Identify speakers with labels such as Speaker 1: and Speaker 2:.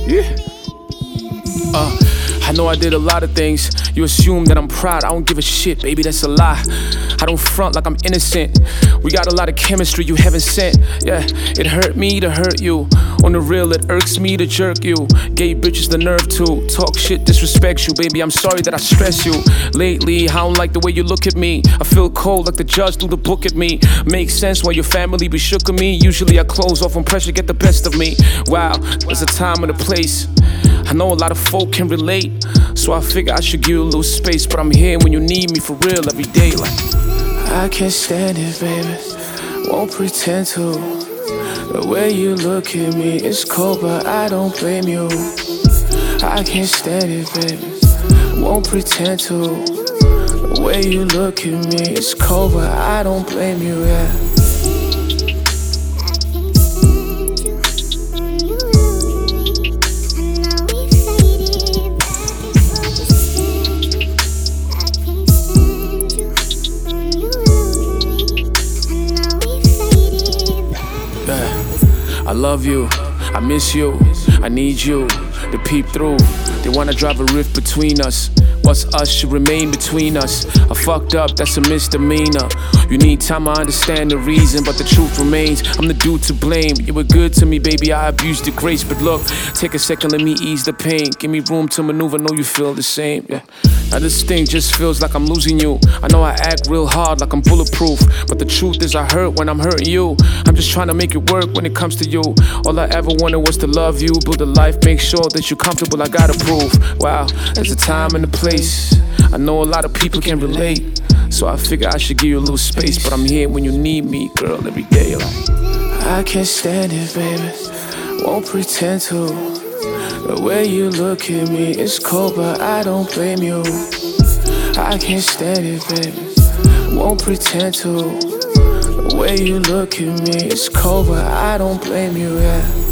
Speaker 1: Yeah. I know I did a lot of things. You assume that I'm proud, I don't give a shit, baby, that's a lie. I don't front like I'm innocent. We got a lot of chemistry you haven't sent. Yeah, it hurt me to hurt you. On the real, it irks me to jerk you. Gay bitches the nerve to talk shit, disrespect you. Baby, I'm sorry that I stress you. Lately, I don't like the way you look at me. I feel cold like the judge threw the book at me. Makes sense why your family be shook at me. Usually I close off when pressure get the best of me. Wow, there's a time and a place. I know a lot of folk can relate, so I figure I should give you a little space. But I'm here when you need me for real every day. Like, I can't stand it, baby, won't pretend to. The way you look at me is cold, but I don't blame you. I can't stand it, baby, won't pretend to. The way you look at me is cold, but I don't blame you, yeah. I love you, I miss you, I need you to peep through. They wanna drive a rift between us. What's us should remain between us. I fucked up, that's a misdemeanor. You need time, I understand the reason, but the truth remains, I'm the dude to blame. You were good to me, baby, I abused your grace. But look, take a second, let me ease the pain. Give me room to maneuver, know you feel the same, yeah. Now this thing just feels like I'm losing you. I know I act real hard like I'm bulletproof, but the truth is I hurt when I'm hurting you. I'm just trying to make it work when it comes to you. All I ever wanted was to love you, build a life, make sure that you're comfortable, I gotta prove. Wow, there's a time and a place. I know a lot of people can relate, so I figure I should give you a little space. But I'm here when you need me, girl, every day. Like, I can't stand it, baby, won't pretend to. The way you look at me is cold, but I don't blame you. I can't stand it, baby, won't pretend to. The way you look at me is cold, but I don't blame you, yeah.